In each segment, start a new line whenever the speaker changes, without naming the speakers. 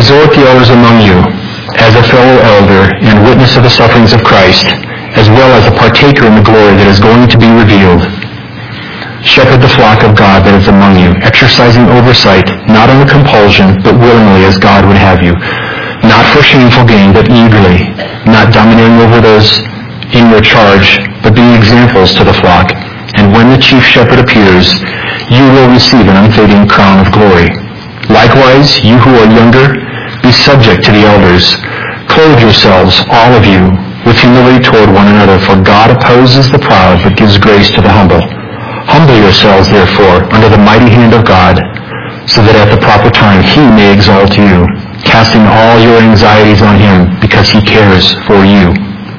exhort the elders among you, as a fellow elder and witness of the sufferings of Christ, as well as a partaker in the glory that is going to be revealed. Shepherd the flock of God that is among you, exercising oversight, not under compulsion, but willingly as God would have you, not for shameful gain, but eagerly, not domineering over those in your charge, but being examples to the flock. And when the chief shepherd appears, you will receive an unfading crown of glory. Likewise, you who are younger, be subject to the elders. Clothe yourselves, all of you, with humility toward one another, for God opposes the proud, but gives grace to the humble. Humble yourselves, therefore, under the mighty hand of God, so that at the proper time he may exalt you, casting all your anxieties on him, because he cares for you.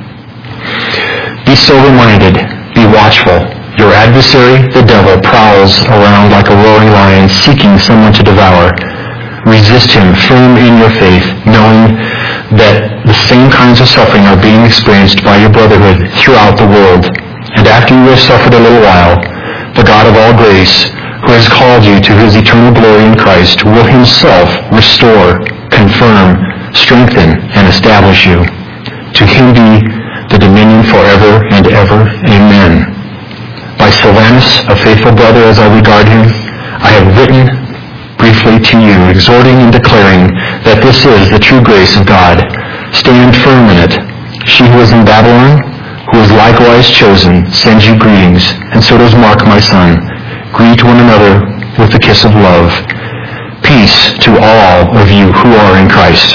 Be sober-minded, be watchful. Your adversary, the devil, prowls around like a roaring lion, seeking someone to devour. Resist him, firm in your faith, knowing that the same kinds of suffering are being experienced by your brotherhood throughout the world. And after you have suffered a little while, the God of all grace, who has called you to his eternal glory in Christ, will himself restore, confirm, strengthen, and establish you. To him be the dominion forever and ever. Amen. By Silvanus, a faithful brother as I regard him, I have written briefly to you, exhorting and declaring that this is the true grace of God. Stand firm in it. She who is in Babylon, who is likewise chosen, sends you greetings, and so does Mark, my son. Greet one another with the kiss of love. Peace to all of you who are in Christ.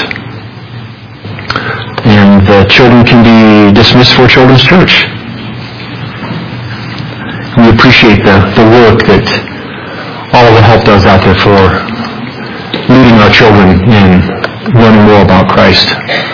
And the children can be dismissed for Children's Church. We appreciate the work that all of the help does out there for leading our children in learning more about Christ.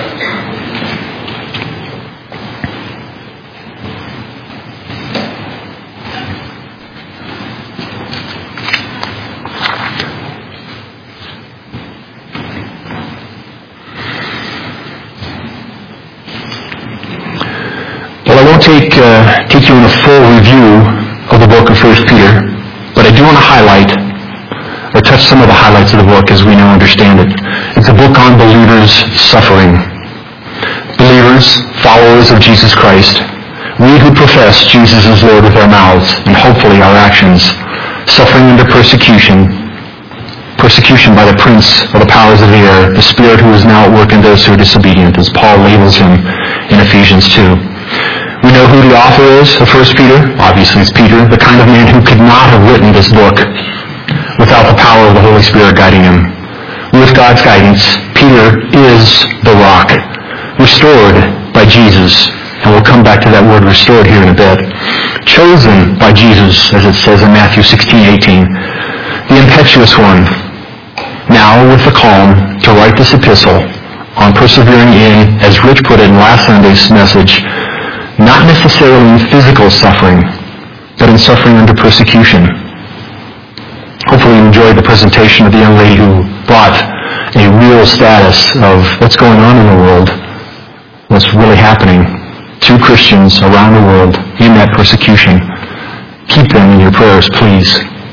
Well, I won't take you in a full review of the book of 1 Peter, but I do want to highlight or touch some of the highlights of the book as we now understand it. It's a book on believers' suffering. Believers, followers of Jesus Christ, we who profess Jesus as Lord with our mouths and hopefully our actions, suffering under persecution by the prince of the powers of the air, the spirit who is now at work in those who are disobedient, as Paul labels him in Ephesians 2. We know who the author is of 1 Peter. Obviously it's Peter, the kind of man who could not have written this book without the power of the Holy Spirit guiding him. With God's guidance, Peter is the rock, restored by Jesus, and we'll come back to that word restored here in a bit. Chosen by Jesus, as it says in Matthew 16:18, the impetuous one, now with the calm to write this epistle on persevering in, as Rich put it in last Sunday's message, not necessarily in physical suffering, but in suffering under persecution. Hopefully you enjoyed the presentation of the young lady who brought a real status of what's going on in the world, what's really happening to Christians around the world in that persecution. Keep them in your prayers, please.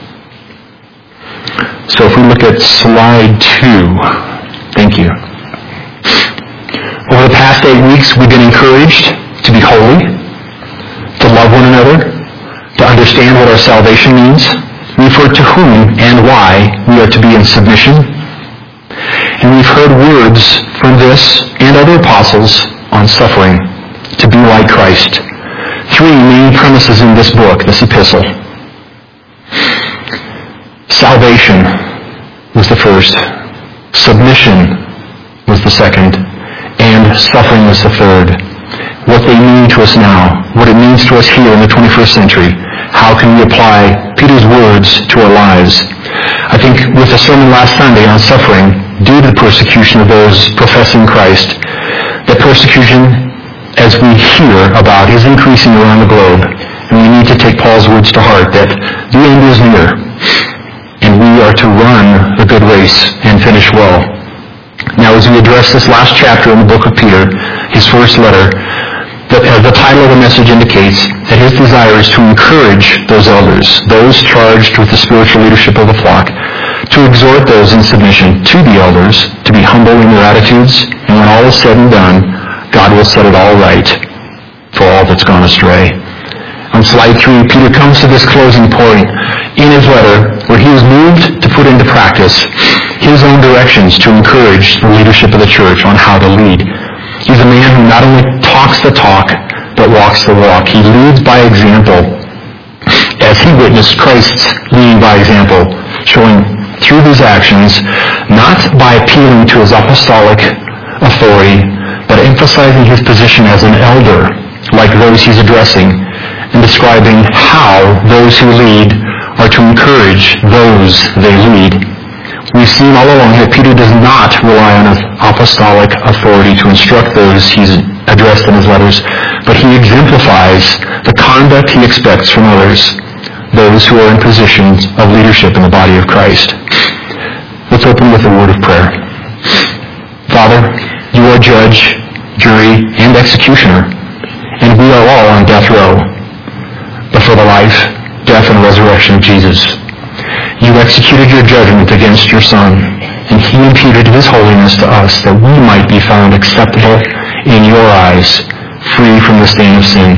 So if we look at slide 2, thank you. Over the past 8 weeks, we've been encouraged to be holy, to love one another, to understand what our salvation means. We've heard to whom and why we are to be in submission. And we've heard words from this and other apostles on suffering, to be like Christ. 3 main premises in this book, this epistle. Salvation was the first, submission was the second, and suffering was the third. What they mean to us now, what it means to us here in the 21st century. How can we apply Peter's words to our lives? I think with the sermon last Sunday on suffering, due to the persecution of those professing Christ, that persecution, as we hear about, is increasing around the globe. And we need to take Paul's words to heart that the end is near, and we are to run the good race and finish well. Now, as we address this last chapter in the book of Peter, his first letter, the title of the message indicates that his desire is to encourage those elders, those charged with the spiritual leadership of the flock, to to exhort those in submission to the elders to be humble in their attitudes, and when all is said and done, God will set it all right for all that's gone astray. On slide 3, Peter comes to this closing point in his letter where he was moved to put into practice his own directions to encourage the leadership of the church on how to lead. He's a man who not only talks the talk, but walks the walk. He leads by example, as he witnessed Christ's leading by example, showing through his actions, not by appealing to his apostolic authority, but emphasizing his position as an elder, like those he's addressing, and describing how those who lead are to encourage those they lead. We've seen all along that Peter does not rely on his apostolic authority to instruct those he's addressed in his letters, but he exemplifies the conduct he expects from others, those who are in positions of leadership in the body of Christ. Let's open with a word of prayer. Father, you are judge, jury, and executioner, and we are all on death row. But for the life, death, and resurrection of Jesus, you executed your judgment against your Son, and he imputed his holiness to us that we might be found acceptable in your eyes, free from the stain of sin.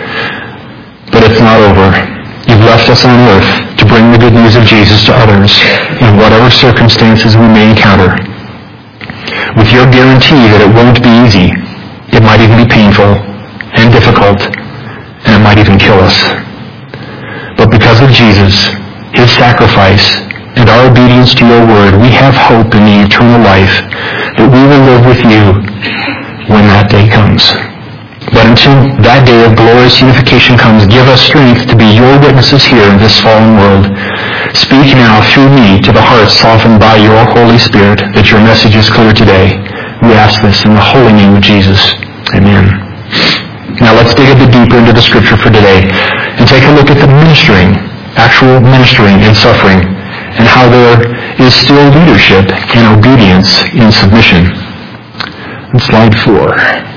But it's not over. You've left us on earth to bring the good news of Jesus to others in whatever circumstances we may encounter, with your guarantee that it won't be easy. It might even be painful and difficult, and it might even kill us. But because of Jesus, his sacrifice, and our obedience to your word, we have hope in the eternal life that we will live with you when that day comes. But until that day of glorious unification comes, give us strength to be your witnesses here in this fallen world. Speak now through me to the hearts softened by your Holy Spirit, that your message is clear today. We ask this in the holy name of Jesus. Amen. Now let's dig a bit deeper into the scripture for today and take a look at the actual ministering and suffering, and how there is still leadership and obedience in submission. On slide 4.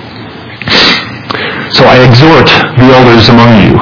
So I exhort the elders among you,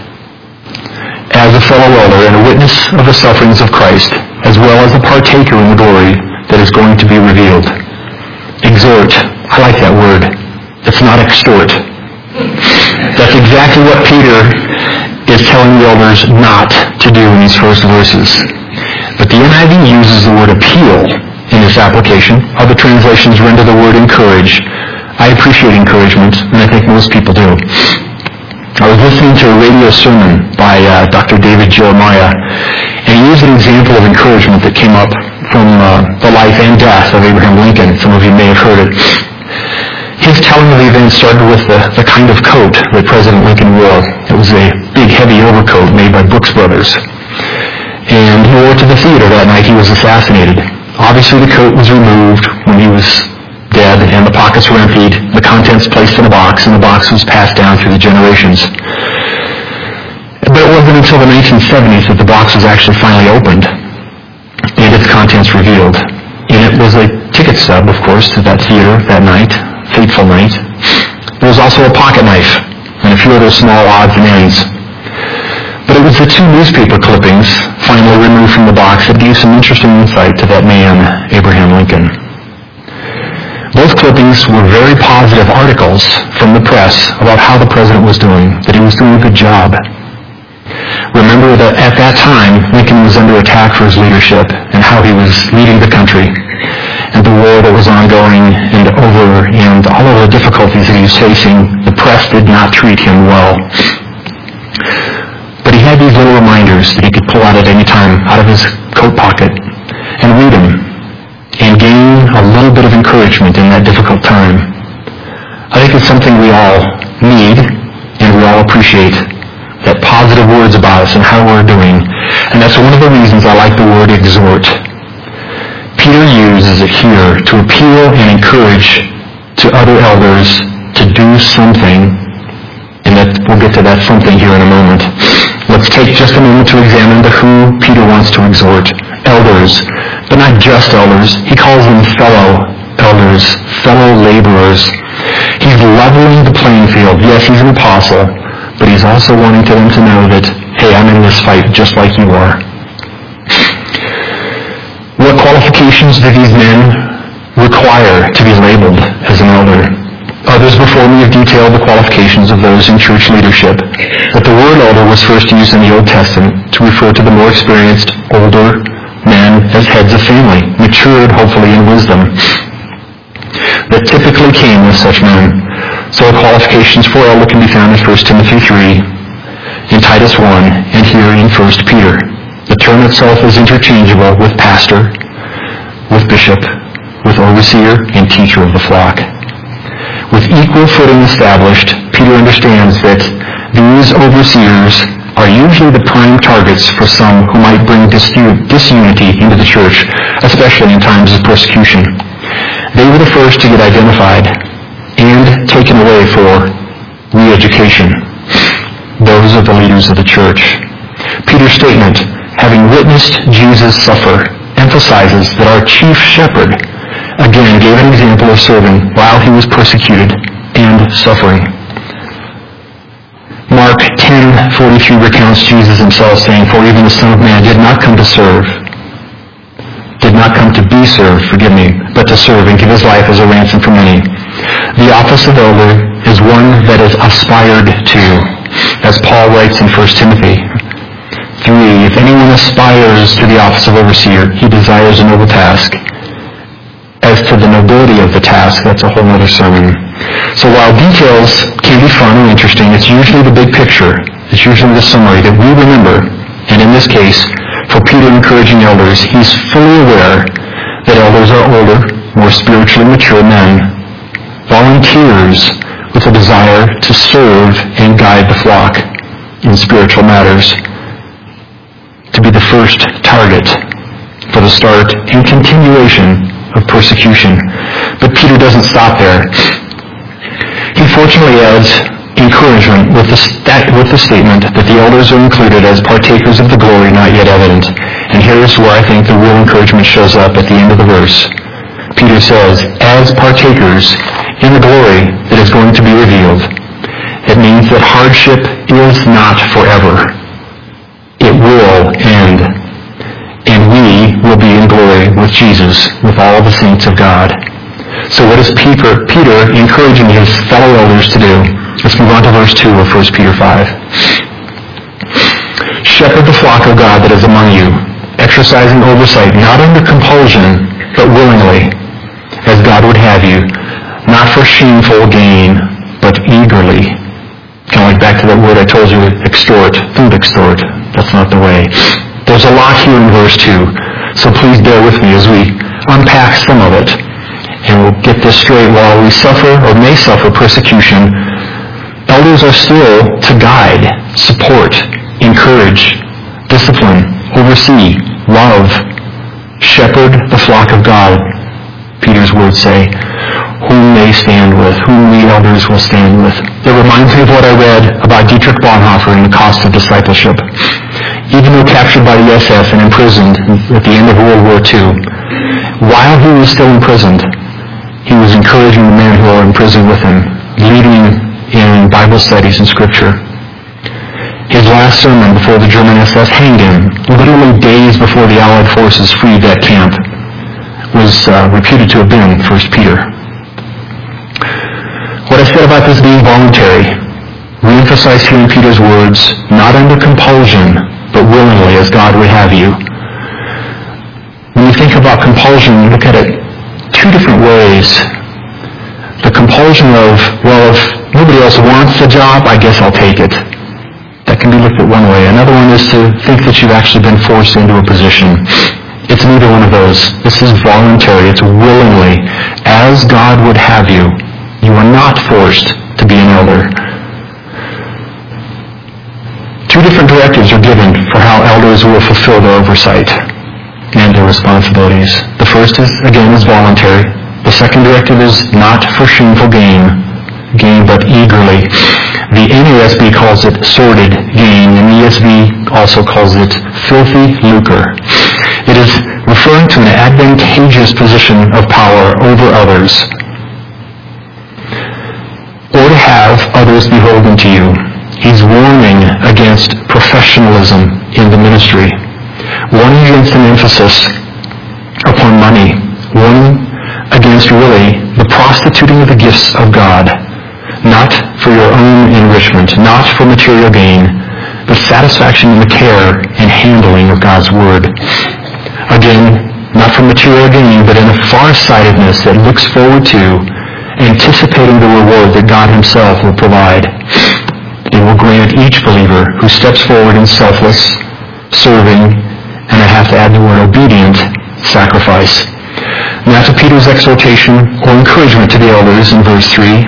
as a fellow elder and a witness of the sufferings of Christ, as well as a partaker in the glory that is going to be revealed. Exhort. I like that word. It's not extort. That's exactly what Peter is telling the elders not to do in these first verses. But the NIV uses the word appeal in this application. Other translations render the word encourage. I appreciate encouragement, and I think most people do. I was listening to a radio sermon by Dr. David Jeremiah, and he used an example of encouragement that came up from the life and death of Abraham Lincoln. Some of you may have heard it. His telling of the event started with the kind of coat that President Lincoln wore. It was a big, heavy overcoat made by Brooks Brothers. And he wore it to the theater that night he was assassinated. Obviously, the coat was removed when he was dead, and the pockets were emptied, the contents placed in a box, and the box was passed down through the generations. But it wasn't until the 1970s that the box was actually finally opened and its contents revealed. And it was a ticket stub, of course, to that theater that night, fateful night. There was also a pocket knife and a few other small odds and ends. But it was the 2 newspaper clippings finally removed from the box that gave some interesting insight to that man, Abraham Lincoln. Both clippings were very positive articles from the press about how the president was doing, that he was doing a good job. Remember that at that time, Lincoln was under attack for his leadership and how he was leading the country, and the war that was ongoing and all of the difficulties that he was facing. The press did not treat him well. But he had these little reminders that he could pull out at any time out of his coat pocket and read them and gain a little bit of encouragement in that difficult time. I think it's something we all need and we all appreciate, that positive words about us and how we're doing. And that's one of the reasons I like the word exhort. Peter uses it here to appeal and encourage to other elders to do something, and that we'll get to that something here in a moment. Let's take just a moment to examine the who Peter wants to exhort. Elders, but not just elders. He calls them fellow elders, fellow laborers. He's leveling the playing field. Yes, he's an apostle, but he's also wanting them to know that, hey, I'm in this fight just like you are. qualifications do these men require to be labeled as an elder? Others before me have detailed the qualifications of those in church leadership, but the word elder was first used in the Old Testament to refer to the more experienced, older men as heads of family, matured hopefully in wisdom, that typically came with such men. So the qualifications for elder can be found in 1 Timothy 3, in Titus 1, and here in 1 Peter. The term itself is interchangeable with pastor, with bishop, with overseer, and teacher of the flock. With equal footing established, Peter understands that these overseers are usually the prime targets for some who might bring disunity into the church, especially in times of persecution. They were the first to get identified and taken away for re-education. Those are the leaders of the church. Peter's statement, having witnessed Jesus suffer, emphasizes that our chief shepherd again gave an example of serving while he was persecuted and suffering. Mark 10:43 recounts Jesus himself saying, "For even the Son of Man did not come to serve, did not come to be served, but to serve and give his life as a ransom for many." The office of elder is one that is aspired to, as Paul writes in 1 Timothy 3, "If anyone aspires to the office of overseer, he desires a noble task." As to the nobility of the task, that's a whole other sermon. So while details can be fun and interesting, it's usually the big picture. It's usually the summary that we remember. And in this case, for Peter encouraging elders, he's fully aware that elders are older, more spiritually mature men, volunteers with a desire to serve and guide the flock in spiritual matters, to be the first target for the start and continuation of persecution. But Peter doesn't stop there. He fortunately adds encouragement with the statement that the elders are included as partakers of the glory not yet evident. And here's where I think the real encouragement shows up at the end of the verse. Peter says, as partakers in the glory that is going to be revealed. It means that hardship is not forever. It will end. And we will be in glory with Jesus, with all the saints of God. So what is Peter encouraging his fellow elders to do? Let's move on to verse 2 of 1 Peter 5. Shepherd the flock of God that is among you, exercising oversight, not under compulsion, but willingly, as God would have you, not for shameful gain, but eagerly. Kind of like back to that word I told you, extort, don't extort. That's not the way. There's a lot here in verse 2, so please bear with me as we unpack some of it. And we'll get this straight. While we suffer or may suffer persecution, elders are still to guide, support, encourage, discipline, oversee, love, shepherd the flock of God, Peter's words say, whom they stand with, whom the elders will stand with. It reminds me of what I read about Dietrich Bonhoeffer in The Cost of Discipleship. Even though captured by the SS and imprisoned at the end of World War II, while he was still imprisoned, he was encouraging the men who are in prison with him, leading in Bible studies and Scripture. His last sermon before the German SS hanged him, literally days before the Allied forces freed that camp, was reputed to have been 1 Peter. What I said about this being voluntary, re-emphasize here in Peter's words, not under compulsion, but willingly as God would have you. When you think about compulsion, you look at it two different ways. The compulsion of, well, if nobody else wants the job, I guess I'll take it. That can be looked at one way. Another one is to think that you've actually been forced into a position. It's neither one of those. This is voluntary. It's willingly. As God would have you. You are not forced to be an elder. Two different directives are given for how elders will fulfill their oversight and their responsibilities. The first is voluntary. The second directive is not for shameful gain, but eagerly. The NASB calls it sordid gain, and the ESV also calls it filthy lucre. It is referring to an advantageous position of power over others, or to have others beholden to you. He's warning against professionalism in the ministry, warning against an emphasis upon money really the prostituting of the gifts of God, not for your own enrichment, not for material gain, but satisfaction in the care and handling of God's Word. Again, not for material gain, but in a farsightedness that looks forward to, anticipating the reward that God Himself will provide. It will grant each believer who steps forward in selfless, serving, and I have to add the word obedient, sacrifice. Now to Peter's exhortation or encouragement to the elders in verse 3.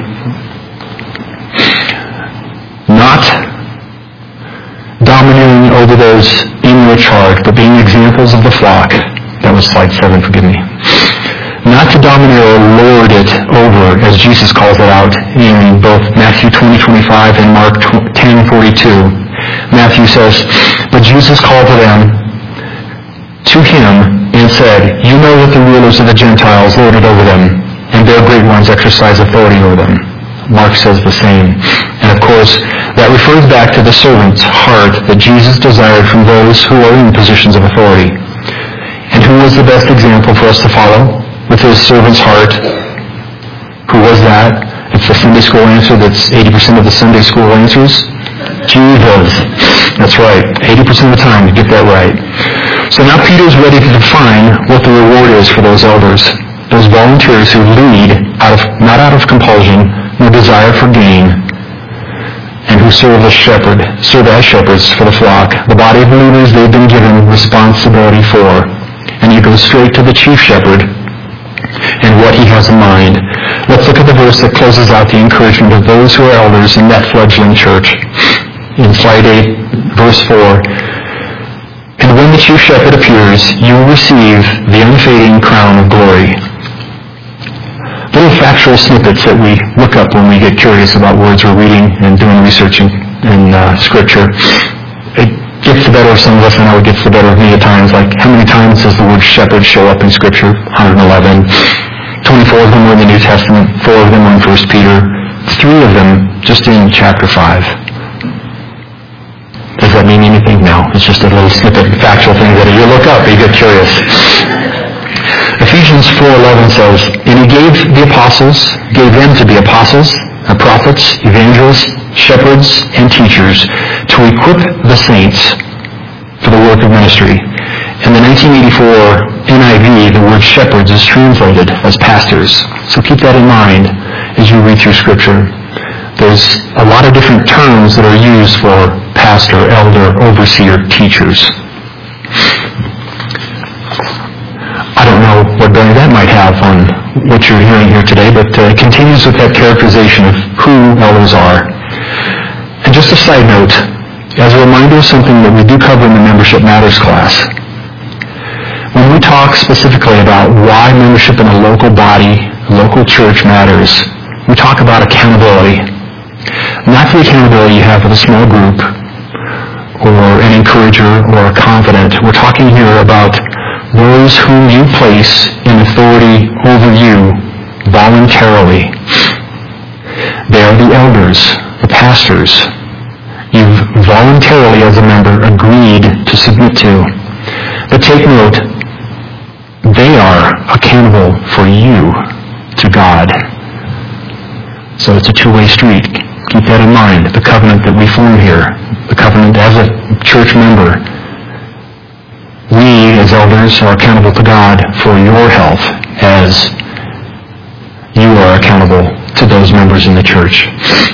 Not domineering over those in your charge, but being examples of the flock. That was slide 7, forgive me. Not to domineer or lord it over, as Jesus calls it out in both Matthew 20:25 and Mark 10:42. Matthew says, "But Jesus called to him and said, You know that the rulers of the Gentiles lord it over them, and their great ones exercise authority over them." Mark says the same. And of course, that refers back to the servant's heart that Jesus desired from those who are in positions of authority. And who was the best example for us to follow with his servant's heart? Who was that? It's the Sunday school answer that's 80% of the Sunday school answers. Jesus. That's right. 80% of the time you get that right. So now Peter's ready to define what the reward is for those elders, those volunteers who lead not out of compulsion, nor desire for gain, and who serve as shepherds for the flock, the body of believers they've been given responsibility for. And he goes straight to the chief shepherd and what he has in mind. Let's look at the verse that closes out the encouragement of those who are elders in that fledgling church. In slide 8, verse 4, "And when the chief shepherd appears, you will receive the unfading crown of glory." Little factual snippets that we look up when we get curious about words we're reading and doing research in Scripture. It gets the better of some of us. I know it gets the better of me at times. Like, how many times does the word shepherd show up in Scripture? 111. 24 of them were in the New Testament. 4 of them were in 1 Peter. 3 of them just in chapter 5. Does that mean anything? No. It's just a little snippet, factual thing that you look up, you get curious. Ephesians 4:11 says, "And he gave them to be apostles, prophets, evangelists, shepherds, and teachers, to equip the saints for the work of ministry." In the 1984 NIV, the word shepherds is translated as pastors. So keep that in mind as you read through Scripture. There's a lot of different terms that are used for pastor, elder, overseer, teachers. I don't know what bearing that might have on what you're hearing here today, but it continues with that characterization of who elders are. And just a side note, as a reminder of something that we do cover in the Membership Matters class, when we talk specifically about why membership in a local body, a local church matters, we talk about accountability. Not the accountability you have with a small group or an encourager or a confidant. We're talking here about those whom you place in authority over you voluntarily. They are the elders, the pastors. You've voluntarily, as a member, agreed to submit to. But take note, they are accountable for you to God. So it's a two-way street. Keep that in mind. The covenant that we form here, the covenant as a church member. We, as elders, are accountable to God for your health as you are accountable to those members in the church.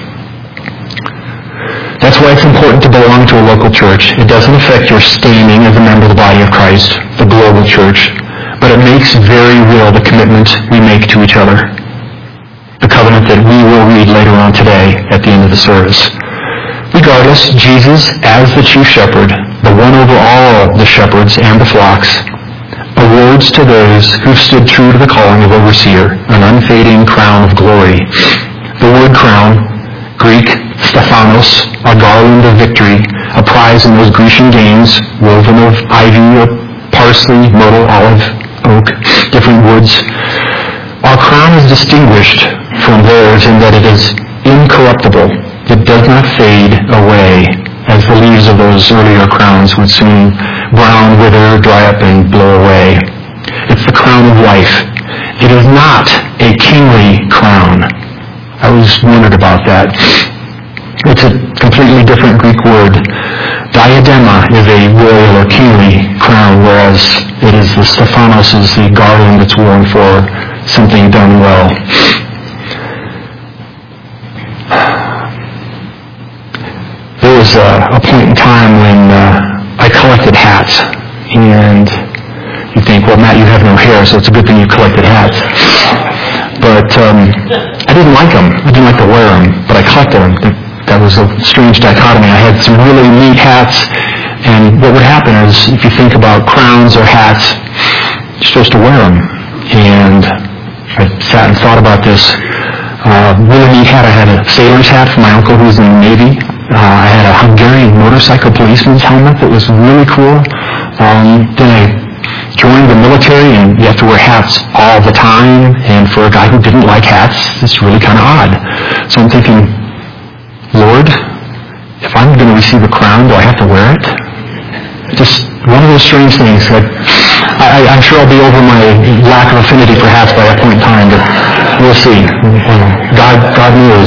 That's why it's important to belong to a local church. It doesn't affect your standing as a member of the body of Christ, the global church, but it makes very real the commitment we make to each other. The covenant that we will read later on today at the end of the service. Regardless, Jesus, as the chief shepherd, the one over all the shepherds and the flocks, awards to those who've stood true to the calling of overseer an unfading crown of glory. The word crown, Greek Stephanos, a garland of victory, a prize in those Grecian games, woven of ivy or parsley, myrtle, olive, oak, different woods. Our crown is distinguished from theirs in that it is incorruptible. It does not fade away, as the leaves of those earlier crowns would soon brown, wither, dry up, and blow away. It's the crown of life. It is not a kingly crown. I always wondered about that. It's a completely different Greek word. Diadema is a royal or kingly crown, whereas it is the Stephanos, is the garland that's worn for something done well. There was a point in time when I collected hats, and you think, well, Matt, you have no hair, so it's a good thing you collected hats. But I didn't like them. I didn't like to wear them, but I collected them. That was a strange dichotomy. I had some really neat hats, and what would happen is, if you think about crowns or hats, you're supposed to wear them. And I sat and thought about this. Really neat hat. I had a sailor's hat from my uncle who was in the Navy. I had a Hungarian motorcycle policeman's helmet that was really cool. Then I joined the military, and you have to wear hats all the time. And for a guy who didn't like hats, it's really kind of odd. So I'm thinking, Lord, if I'm going to receive a crown, do I have to wear it? Just one of those strange things. I'm sure I'll be over my lack of affinity for hats by that point in time, but we'll see. God knows.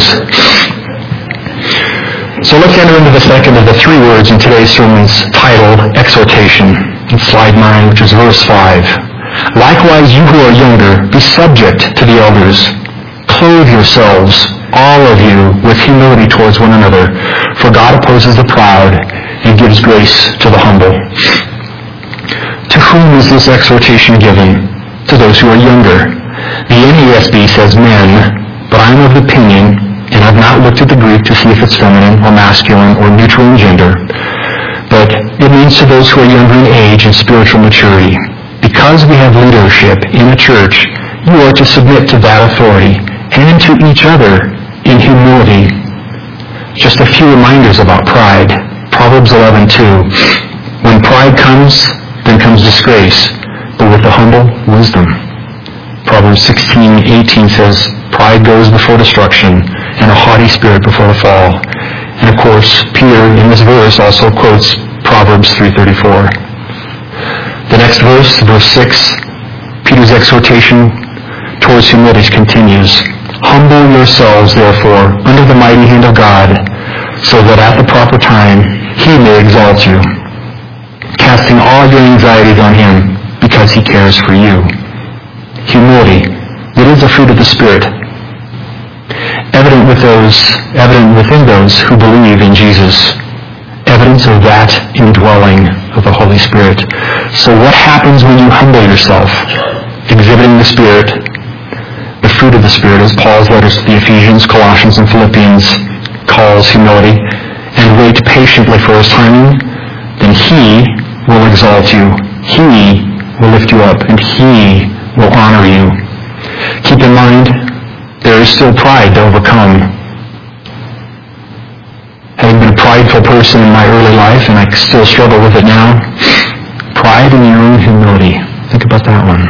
So let's enter into the second of the three words in today's sermon's titled Exhortation. In slide 9, which is verse 5. Likewise, you who are younger, be subject to the elders. Clothe yourselves, all of you, with humility towards one another, for God opposes the proud and gives grace to the humble. To whom is this exhortation given? To those who are younger. The NASB says men, but I'm of the opinion, and I've not looked at the Greek to see if it's feminine or masculine or neutral in gender, but it means to those who are younger in age and spiritual maturity. Because we have leadership in a church, you are to submit to that authority and to each other in humility. Just a few reminders about pride. Proverbs 11:2. When pride comes, then comes disgrace, but with the humble, wisdom. Proverbs 16:18 says, pride goes before destruction, and a haughty spirit before the fall. And of course, Peter in this verse also quotes Proverbs 3:34. The next verse, verse 6, Peter's exhortation towards humility continues. Humble yourselves, therefore, under the mighty hand of God, so that at the proper time he may exalt you, casting all your anxieties on him, because he cares for you. Humility, it is a fruit of the Spirit, evident within those who believe in Jesus, evidence of that indwelling of the Holy Spirit. So what happens when you humble yourself? Exhibiting the Spirit, the fruit of the Spirit, as Paul's letters to the Ephesians, Colossians, and Philippians calls humility, and wait patiently for his timing, then he will exalt you, he will lift you up, and he will honor you. Keep in mind, there is still pride to overcome. Having been a prideful person in my early life, and I still struggle with it now, pride in your own humility. Think about that one.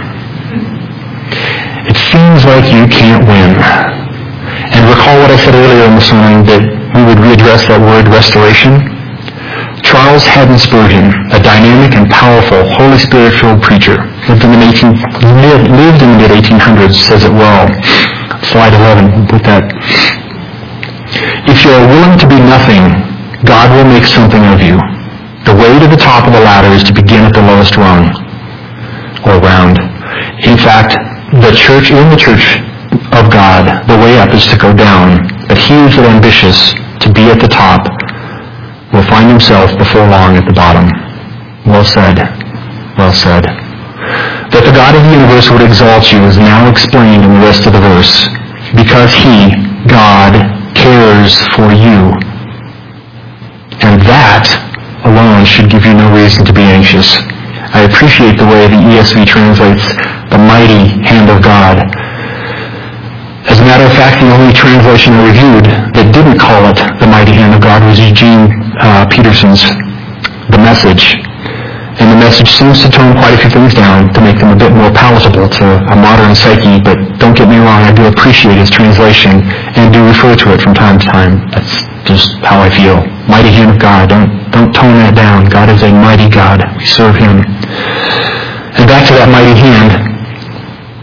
It seems like you can't win. And recall what I said earlier in the sermon, that we would readdress that word restoration. Charles Haddon Spurgeon, a dynamic and powerful, Holy Spirit-filled preacher, lived in the mid-1800s, says it well. Slide 11, put that. If you are willing to be nothing, God will make something of you. The way to the top of the ladder is to begin at the lowest rung, or round. In fact, in the church of God, the way up is to go down, but he who is ambitious to be at the top will find himself before long at the bottom. Well said. Well said. That the God of the universe would exalt you is now explained in the rest of the verse. Because he, God, cares for you. And that alone should give you no reason to be anxious. I appreciate the way the ESV translates the mighty hand of God. As a matter of fact, the only translation I reviewed that didn't call it the mighty hand of God was Eugene Peterson's The Message. And The Message seems to tone quite a few things down to make them a bit more palatable to a modern psyche, but don't get me wrong, I do appreciate his translation and do refer to it from time to time. That's just how I feel. Mighty hand of God. Don't tone that down. God is a mighty God. We serve him. And back to that mighty hand. The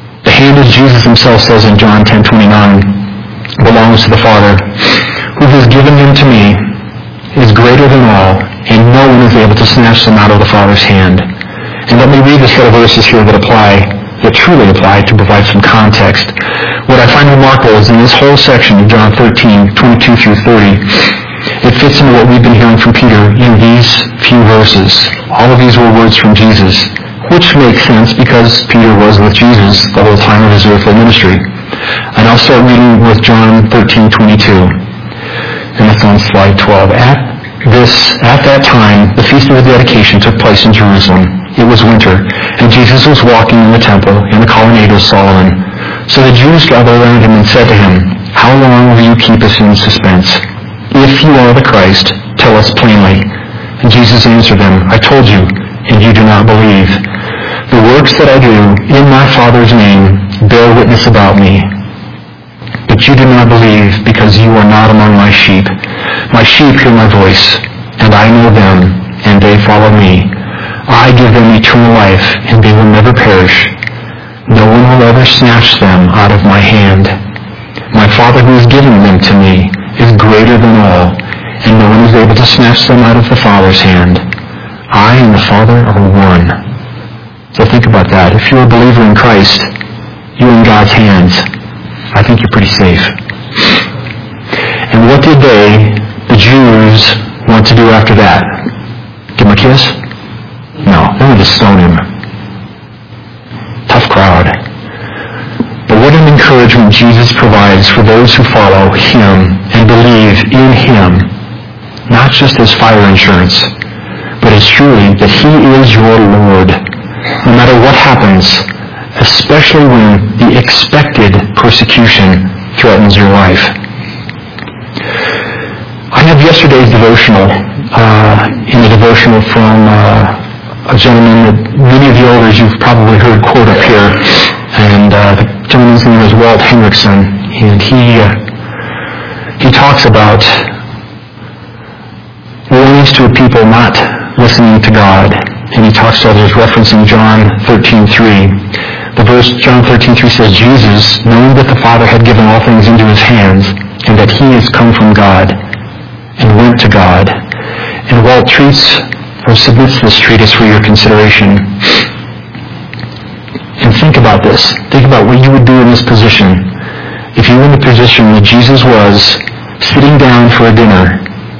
and as Jesus himself says in John 10:29, belongs to the Father, who has given them to me, is greater than all, and no one is able to snatch them out of the Father's hand. And let me read a set of verses here that truly apply to provide some context. What I find remarkable is in this whole section of John 13:22 through 30, it fits into what we've been hearing from Peter in these few verses. All of these were words from Jesus, which makes sense because Peter was with Jesus the whole time of his earthly ministry. And I'll start reading with John 13:22. And it's on slide 12. At that time, the Feast of the Dedication took place in Jerusalem. It was winter, and Jesus was walking in the temple in the colonnade of Solomon. So the Jews gathered around him and said to him, "How long will you keep us in suspense? If you are the Christ, tell us plainly." And Jesus answered them, "I told you, and you do not believe. The works that I do in my Father's name bear witness about me. But you do not believe because you are not among my sheep. My sheep hear my voice, and I know them, and they follow me. I give them eternal life, and they will never perish. No one will ever snatch them out of my hand. My Father who has given them to me is greater than all, and no one is able to snatch them out of the Father's hand. I and the Father are one." So think about that. If you're a believer in Christ, you're in God's hands. I think you're pretty safe. And what did the Jews, want to do after that? Give him a kiss? No, they wanted to stone him. Tough crowd. But what an encouragement Jesus provides for those who follow him and believe in him, not just as fire insurance, but as truly that he is your Lord, no matter what happens, especially when the expected persecution threatens your life. I have yesterday's devotional, in the devotional from a gentleman that many of the elders you've probably heard quote up here, and the gentleman's name is Walt Henrichsen, and he talks about warnings to a people not listening to God, and he talks to others referencing John 13:3. The verse John 13:3 says, "Jesus, knowing that the Father had given all things into his hands, and that he has come from God, and went to God." And Walt submits this treatise for your consideration. And think about this. Think about what you would do in this position. If you were in the position that Jesus was, sitting down for a dinner,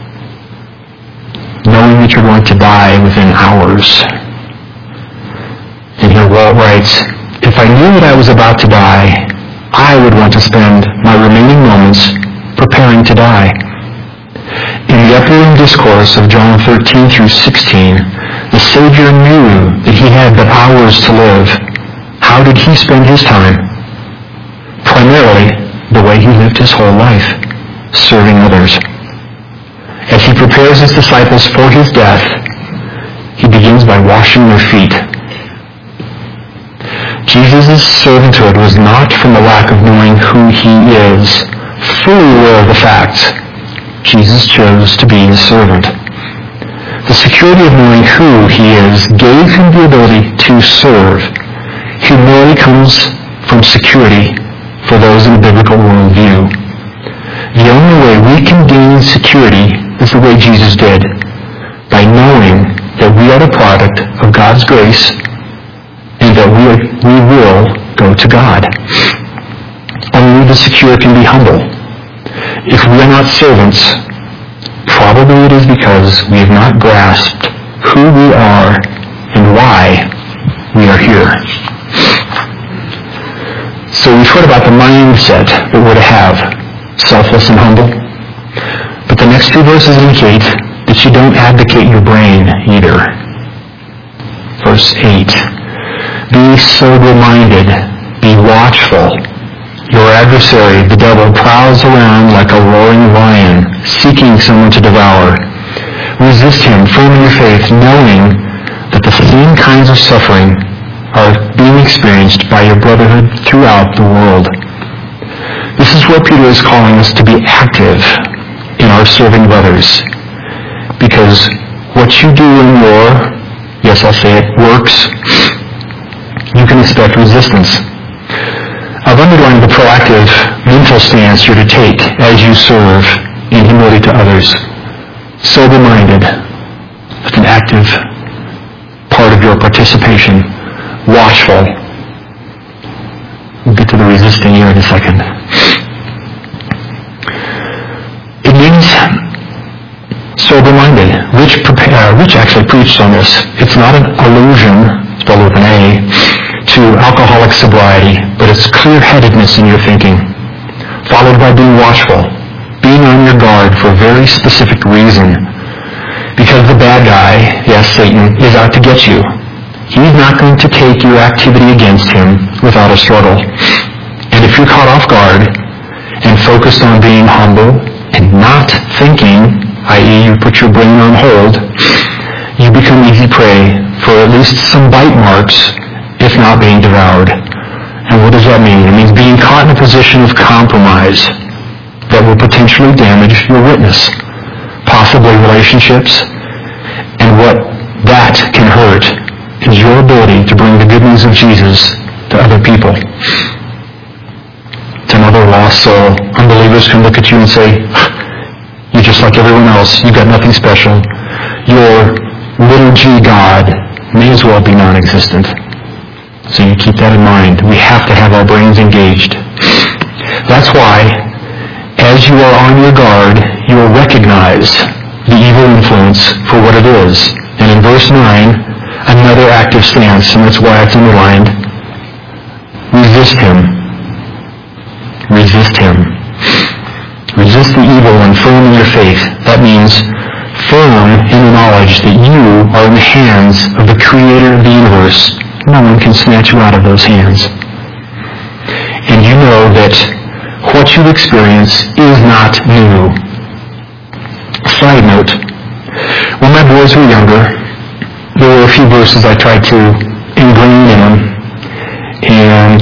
knowing that you're going to die within hours. And here Walt writes, "If I knew that I was about to die, I would want to spend my remaining moments preparing to die." In the upper discourse of John 13 through 16, the Savior knew that he had but hours to live. How did he spend his time? Primarily, the way he lived his whole life, serving others. As he prepares his disciples for his death, he begins by washing their feet. Jesus' servanthood was not from a lack of knowing who he is, fully aware of the facts. Jesus chose to be his servant. The security of knowing who he is gave him the ability to serve. Humility comes from security for those in a biblical worldview. The only way we can gain security is the way Jesus did, by knowing that we are the product of God's grace and that we will go to God. Only the secure can be humble. If we are not servants, probably it is because we have not grasped who we are and why we are here. So we've heard about the mindset that we're to have, selfless and humble. But the next two verses indicate that you don't abdicate your brain either. Verse 8, "Be sober-minded, be watchful. Your adversary, the devil, prowls around like a roaring lion, seeking someone to devour. Resist him, firm in your faith, knowing that the same kinds of suffering are being experienced by your brotherhood throughout the world." This is where Peter is calling us to be active in our serving of others. Because what you do in your, yes, I'll say it, works, you can expect resistance. I've underlined the proactive mental stance you're to take as you serve in humility to others. Sober-minded. That's an active part of your participation. Watchful. We'll get to the resisting here in a second. It means sober-minded. Rich actually preached on this. It's not an allusion, spelled with an A, to alcoholic sobriety, but it's clear-headedness in your thinking, followed by being watchful, being on your guard for a very specific reason. Because the bad guy, yes, Satan, is out to get you. He's not going to take your activity against him without a struggle. And if you're caught off guard and focused on being humble and not thinking, i.e. you put your brain on hold, you become easy prey for at least some bite marks, if not being devoured. And what does that mean? It means being caught in a position of compromise that will potentially damage your witness, possibly relationships, and what that can hurt is your ability to bring the good news of Jesus to other people. To another lost soul, unbelievers can look at you and say, you're just like everyone else. You've got nothing special. Your little g God may as well be non-existent. So you keep that in mind. We have to have our brains engaged. That's why, as you are on your guard, you will recognize the evil influence for what it is. And in verse 9, another active stance, and that's why it's underlined. Resist him. Resist him. Resist the evil and firm in your faith. That means firm in the knowledge that you are in the hands of the Creator of the universe. No one can snatch you out of those hands. And you know that what you experience is not new. Side note, when my boys were younger, there were a few verses I tried to ingrain in them, and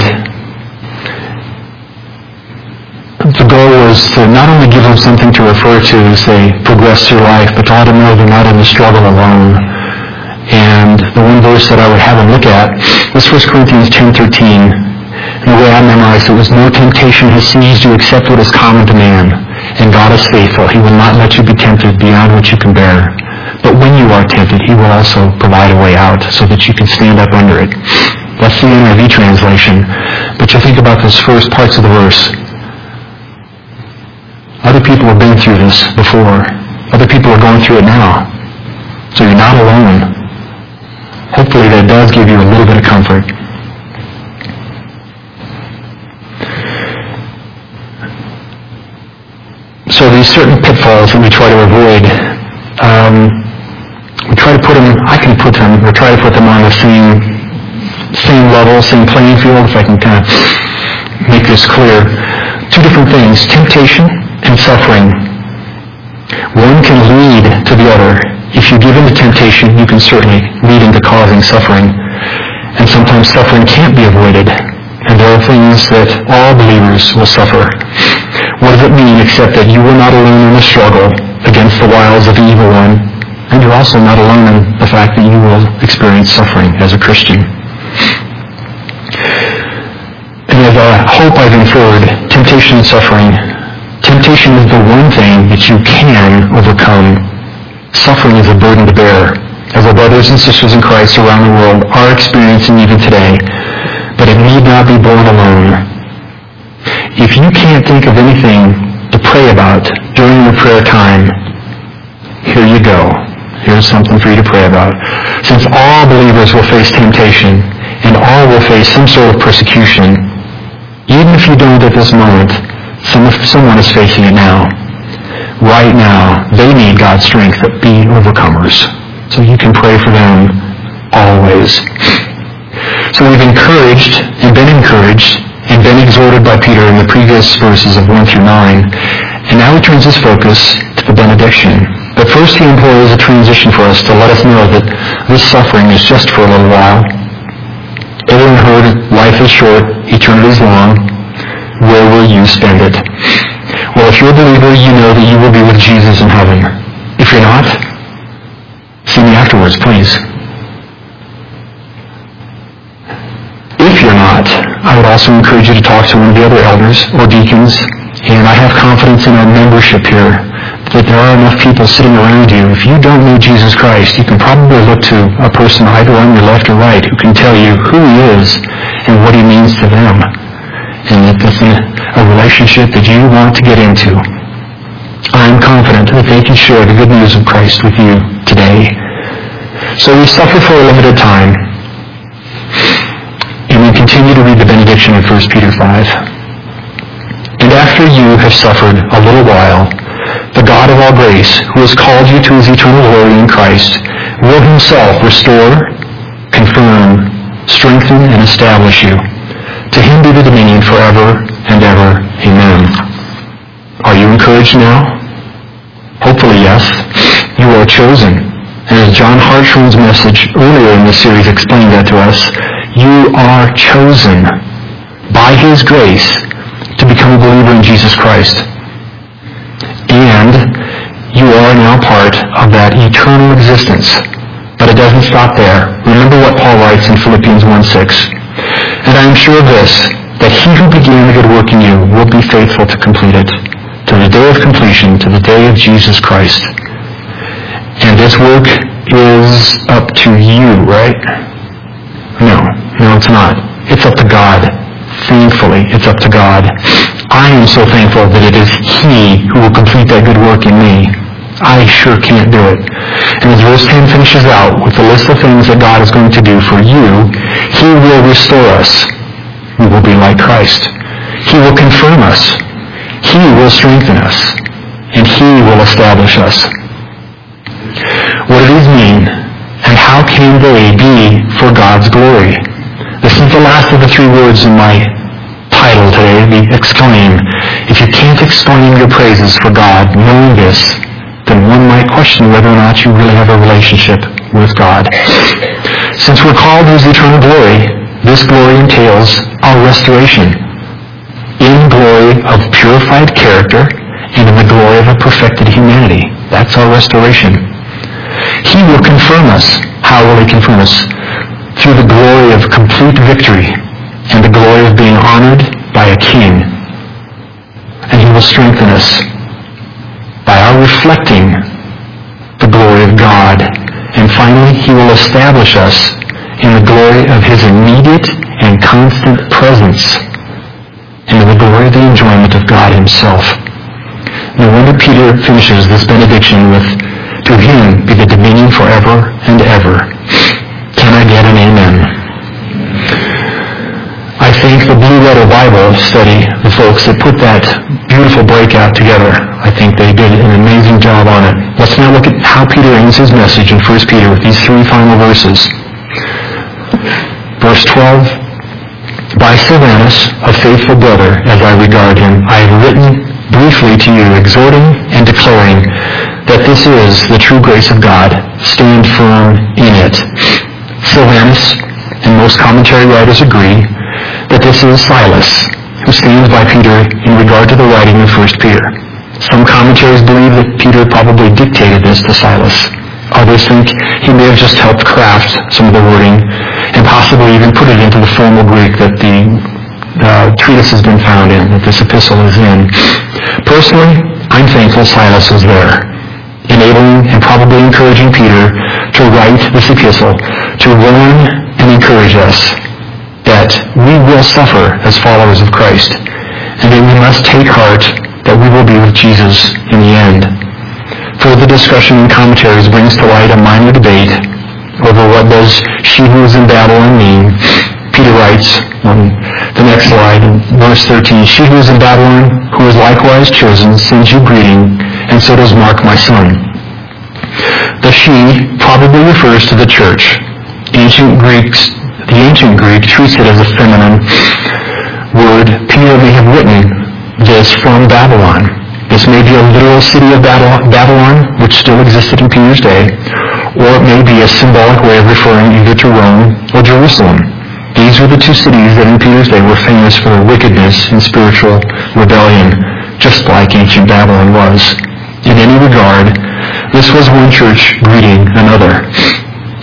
the goal was to not only give them something to refer to as they progress through life, but to let them know they're not in the struggle alone. And the one verse that I would have them look at was 1 Corinthians 10:13. And the way I memorized it was, no temptation has seized you except what is common to man. And God is faithful. He will not let you be tempted beyond what you can bear. But when you are tempted, he will also provide a way out so that you can stand up under it. That's the NIV translation. But you think about those first parts of the verse. Other people have been through this before. Other people are going through it now. So you're not alone. Hopefully that does give you a little bit of comfort. So these certain pitfalls that we try to avoid, we try to put them, I can put them, or try to put them on the same level, same playing field, if I can kind of make this clear. Two different things, temptation and suffering. One can lead to the other. If you give in to temptation, you can certainly lead into causing suffering. And sometimes suffering can't be avoided. And there are things that all believers will suffer. What does it mean except that you are not alone in the struggle against the wiles of the evil one, and you're also not alone in the fact that you will experience suffering as a Christian. And as I hope I've inferred, temptation and suffering, temptation is the one thing that you can overcome. Suffering is a burden to bear, as our brothers and sisters in Christ around the world are experiencing even today. But it need not be borne alone. If you can't think of anything to pray about during your prayer time, here you go. Here's something for you to pray about. Since all believers will face temptation, and all will face some sort of persecution, even if you don't at this moment, someone is facing it now. Right now, they need God's strength to be overcomers. So you can pray for them always. So we've encouraged and been exhorted by Peter in the previous verses of 1 through 9. And now he turns his focus to the benediction. But first he employs a transition for us to let us know that this suffering is just for a little while. Everyone heard life is short, eternity is long. Where will you spend it? Well, if you're a believer, you know that you will be with Jesus in heaven. If you're not, see me afterwards, please. If you're not, I would also encourage you to talk to one of the other elders or deacons. And I have confidence in our membership here that there are enough people sitting around you. If you don't know Jesus Christ, you can probably look to a person either on your left or right who can tell you who he is and what he means to them. And that that's a relationship that you want to get into. I'm confident that they can share the good news of Christ with you today. So we suffer for a limited time. And we continue to read the benediction in 1 Peter 5. And after you have suffered a little while, the God of all grace, who has called you to his eternal glory in Christ, will himself restore, confirm, strengthen, and establish you. To him be the dominion forever and ever. Amen. Are you encouraged now? Hopefully, yes. You are chosen. And as John Hartshorn's message earlier in the series explained that to us, you are chosen by his grace to become a believer in Jesus Christ. And you are now part of that eternal existence. But it doesn't stop there. Remember what Paul writes in Philippians 1:6. And I am sure of this, that he who began the good work in you will be faithful to complete it, to the day of completion, to the day of Jesus Christ. And this work is up to you, right? No, it's not. It's up to God. Thankfully, it's up to God. I am so thankful that it is he who will complete that good work in me. I sure can't do it. And as verse 10 finishes out with the list of things that God is going to do for you, he will restore us. We will be like Christ. He will confirm us. He will strengthen us. And he will establish us. What do these mean? And how can they be for God's glory? This is the last of the three words in my title today, the exclaim. If you can't exclaim your praises for God, knowing this, then one might question whether or not you really have a relationship with God. Since we're called his eternal glory, this glory entails our restoration. In glory of purified character and in the glory of a perfected humanity. That's our restoration. He will confirm us. How will he confirm us? Through the glory of complete victory and the glory of being honored by a king. And he will strengthen us by our reflecting the glory of God. And finally, he will establish us in the glory of his immediate and constant presence and in the glory of the enjoyment of God himself. No wonder Peter finishes this benediction with, to him be the dominion forever and ever. Can I get an amen? I thank the Blue Letter Bible Study, the folks that put that beautiful breakout together. I think they did an amazing job on it. Let's now look at how Peter ends his message in 1 Peter with these three final verses. Verse 12, By Silvanus, a faithful brother, as I regard him, I have written briefly to you, exhorting and declaring that this is the true grace of God. Stand firm in it. Silvanus, and most commentary writers agree, that this is Silas, who stands by Peter in regard to the writing of 1 Peter. Some commentaries believe that Peter probably dictated this to Silas. Others think he may have just helped craft some of the wording and possibly even put it into the formal Greek that the treatise has been found in, that this epistle is in. Personally, I'm thankful Silas was there, enabling and probably encouraging Peter to write this epistle, to warn and encourage us that we will suffer as followers of Christ, and that we must take heart that we will be with Jesus in the end. Further discussion in commentaries brings to light a minor debate over what does she who is in Babylon mean. Peter writes on the next slide, in verse 13, She who is in Babylon, who is likewise chosen, sends you greeting, and so does Mark my son. The she probably refers to the church. The ancient Greek treats it as a feminine word. Peter may have written this from Babylon. This may be a literal city of Babylon, which still existed in Peter's day, or it may be a symbolic way of referring either to Rome or Jerusalem. These were the two cities that in Peter's day were famous for their wickedness and spiritual rebellion, just like ancient Babylon was. In any regard, this was one church greeting another.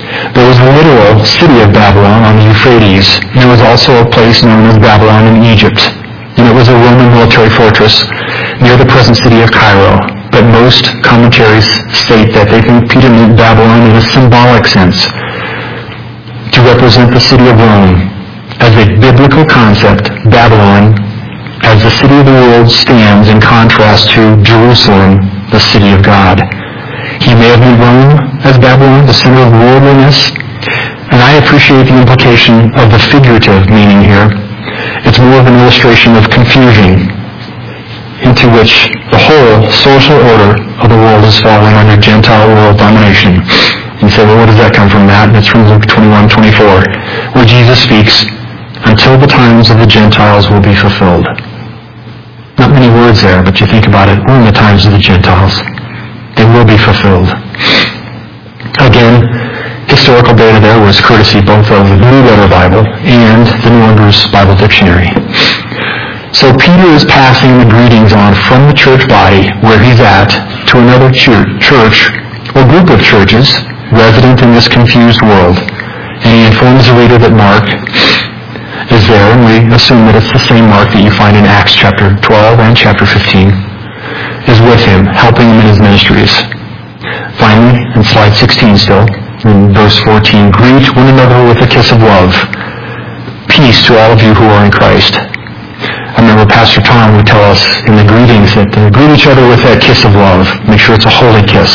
There was a literal city of Babylon on the Euphrates. There was also a place known as Babylon in Egypt, and it was a Roman military fortress near the present city of Cairo. But most commentaries state that they think Peter meant Babylon in a symbolic sense, to represent the city of Rome. As a biblical concept, Babylon, as the city of the world, stands in contrast to Jerusalem, the city of God. He may have viewed Rome as Babylon, the center of worldliness, and I appreciate the implication of the figurative meaning here. It's more of an illustration of confusion into which the whole social order of the world is falling under Gentile world domination. You say, well, where does that come from, Matt? And it's from Luke 21:24, where Jesus speaks, until the times of the Gentiles will be fulfilled. Not many words there, but you think about it, we're in the times of the Gentiles. They will be fulfilled. Again, historical data there was courtesy both of the Blue Letter Bible and the New Unger's Bible Dictionary. So Peter is passing the greetings on from the church body where he's at to another church or group of churches resident in this confused world. And he informs the reader that Mark is there, and we assume that it's the same Mark that you find in Acts chapter 12 and chapter 15, is with him, helping him in his ministries. Finally, in slide 16 still, in verse 14, greet one another with a kiss of love. Peace to all of you who are in Christ. I remember Pastor Tom would tell us in the greetings that greet each other with that kiss of love. Make sure it's a holy kiss.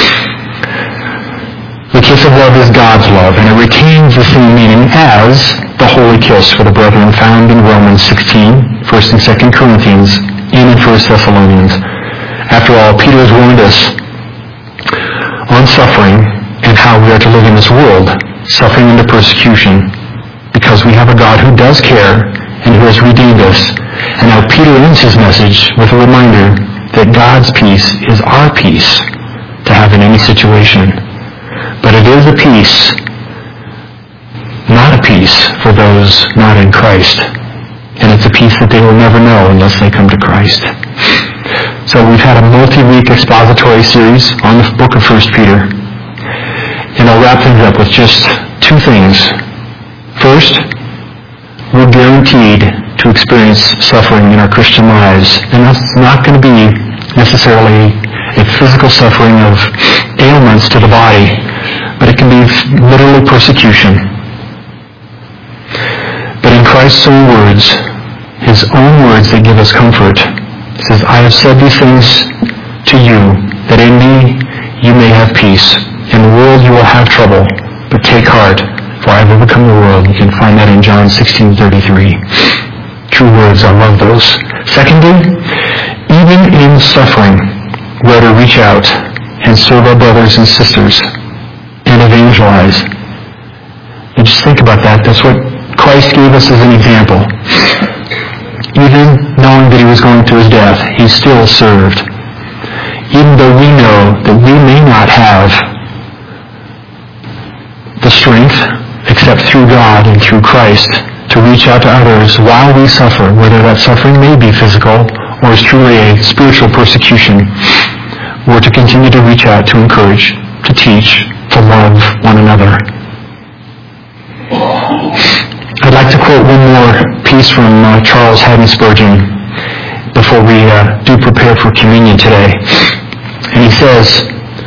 The kiss of love is God's love, and it retains the same meaning as the holy kiss for the brethren found in Romans 16, 1st and 2nd Corinthians, and in 1st Thessalonians. After all, Peter has warned us on suffering and how we are to live in this world, suffering under persecution, because we have a God who does care and who has redeemed us. And now Peter ends his message with a reminder that God's peace is our peace to have in any situation. But it is a peace, not a peace for those not in Christ. And it's a peace that they will never know unless they come to Christ. So we've had a multi-week expository series on the book of 1 Peter. And I'll wrap things up with just two things. First, we're guaranteed to experience suffering in our Christian lives. And that's not going to be necessarily a physical suffering of ailments to the body, but it can be literally persecution. But in Christ's own words, his own words that give us comfort, he says, I have said these things to you, that in me you may have peace. In the world you will have trouble, but take heart, for I have overcome the world. You can find that in John 16:33. True words, I love those. Secondly, even in suffering, we're to reach out and serve our brothers and sisters and evangelize. And just think about that. That's what Christ gave us as an example. Even knowing that he was going to his death, he still served. Even though we know that we may not have the strength, except through God and through Christ, to reach out to others while we suffer, whether that suffering may be physical or is truly a spiritual persecution, we're to continue to reach out, to encourage, to teach, to love one another. I'd like to quote one more piece from Charles Haddon Spurgeon before we do prepare for communion today. And he says,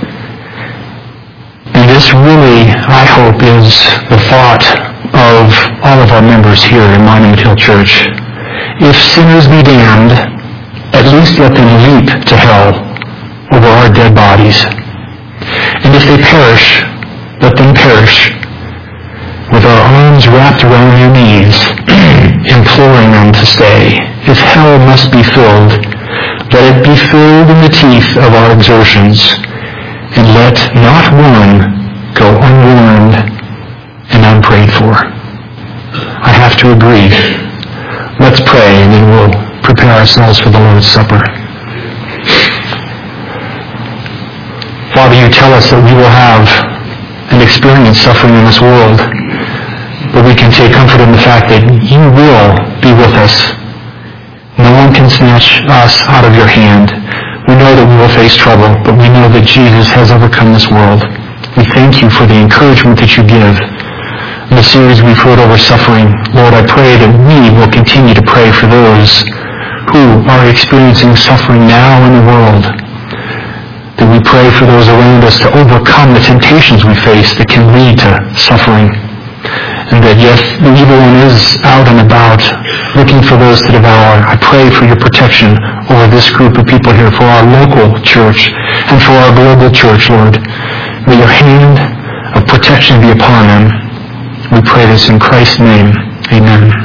and this really, I hope, is the thought of all of our members here in Monument Hill Church. If sinners be damned, at least let them leap to hell over our dead bodies. And if they perish, let them perish with our arms wrapped around their knees, imploring them to stay. If hell must be filled, let it be filled in the teeth of our exertions, and let not one go unwarned and unprayed for. I have to agree. Let's pray, and then we'll prepare ourselves for the Lord's Supper. Father, you tell us that we will have and experience suffering in this world, but we can take comfort in the fact that you will be with us. No one can snatch us out of your hand. We know that we will face trouble, but we know that Jesus has overcome this world. We thank you for the encouragement that you give. In the series we've heard over suffering, Lord, I pray that we will continue to pray for those who are experiencing suffering now in the world. That we pray for those around us to overcome the temptations we face that can lead to suffering. And that yes, the evil one is out and about looking for those to devour. I pray for your protection over this group of people here, for our local church and for our global church, Lord. May your hand of protection be upon them. We pray this in Christ's name. Amen.